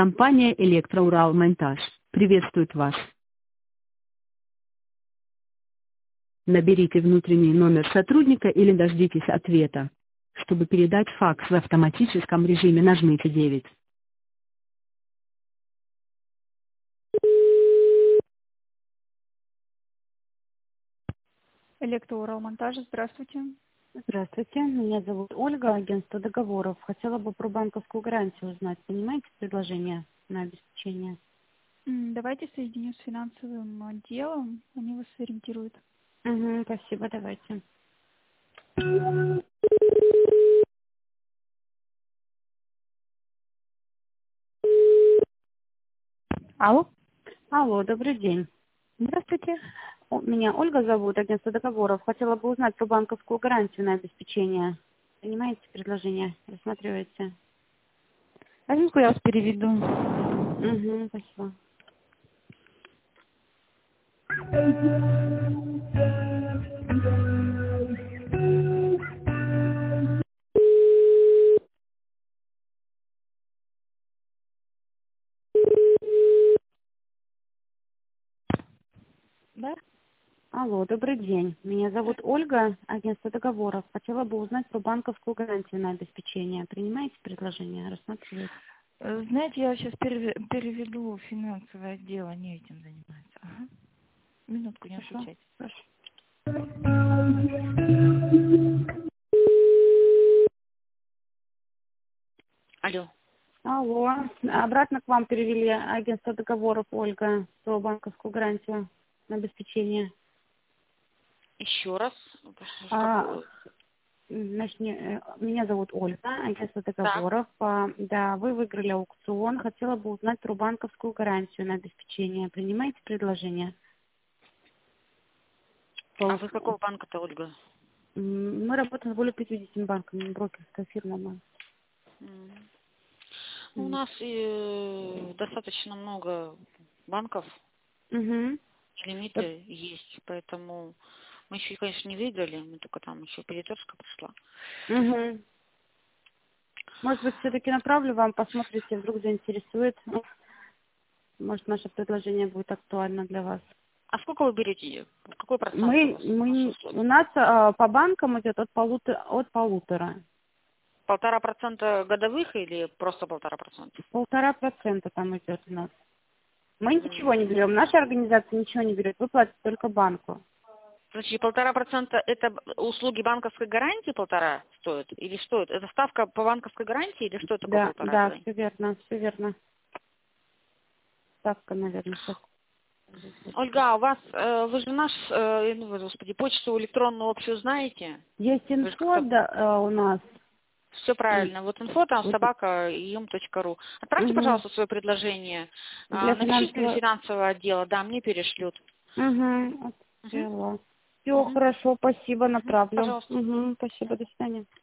Компания «Электроуралмонтаж» приветствует вас. Наберите внутренний номер сотрудника или дождитесь ответа. Чтобы передать факс в автоматическом режиме, нажмите 9. Электроуралмонтажа, здравствуйте. Здравствуйте, меня зовут Ольга, агентство договоров. Хотела бы про банковскую гарантию узнать. Понимаете предложение на обеспечение? Давайте соединю с финансовым отделом, они вас сориентируют. Угу, спасибо, давайте. Алло, Алло, добрый день. здравствуйте. Меня Ольга зовут, агентство договоров. Хотела бы узнать про банковскую гарантию на обеспечение. Понимаете предложение? Рассматриваете? Одненьку я вас переведу. Угу, спасибо. Да? Алло, добрый день. Меня зовут Ольга, агентство договоров. Хотела бы узнать про банковскую гарантию на обеспечение. Принимаете предложение? Рассматриваете? Знаете, я сейчас переведу в финансовое отдел, они этим занимаются. Ага. Минутку, не Хорошо. отключайтесь. Хорошо. Алло. Алло, обратно к вам перевели агентство договоров Ольга про банковскую гарантию на обеспечение. Еще раз. А, значит, меня зовут Ольга, агентство Так. договоров. Да, вы выиграли аукцион. Хотела бы узнать про банковскую гарантию на обеспечение. Принимаете предложение? А вы какого банка-то, Ольга? Мы работаем с более 50 банками, брокерская фирма. У нас достаточно много банков, Угу. лимиты есть, поэтому мы еще, конечно, не выиграли, мы только там еще перетерска пришла. Угу. Может быть, все-таки направлю вам, посмотрите, вдруг заинтересует. Может, наше предложение будет актуально для вас. А сколько вы берете? Какой процент у вас? Наши услуги? У нас по банкам идет от полутора. 1,5% годовых или просто 1,5%? 1,5% там идет у нас. Мы ничего не берем. Наша организация ничего не берет. Вы платите только банку. Значит, 1,5% это услуги банковской гарантии 1,5 стоит? Или что это? Это ставка по банковской гарантии или что такое Да, 1,5? да, все верно, все верно. Ставка, наверное, сейчас. Ольга, а у вас, вы же наш, господи, почту электронную общую знаете? Есть инфо, да, у нас. Все правильно. Вот инфо там собака.им.ру. Отправьте, Угу. пожалуйста, свое предложение. Для Напишите для финансового. финансового отдела, да, мне перешлют. Угу. Угу. Все, Угу. хорошо, спасибо, направлю. Пожалуйста. Угу, спасибо, до свидания.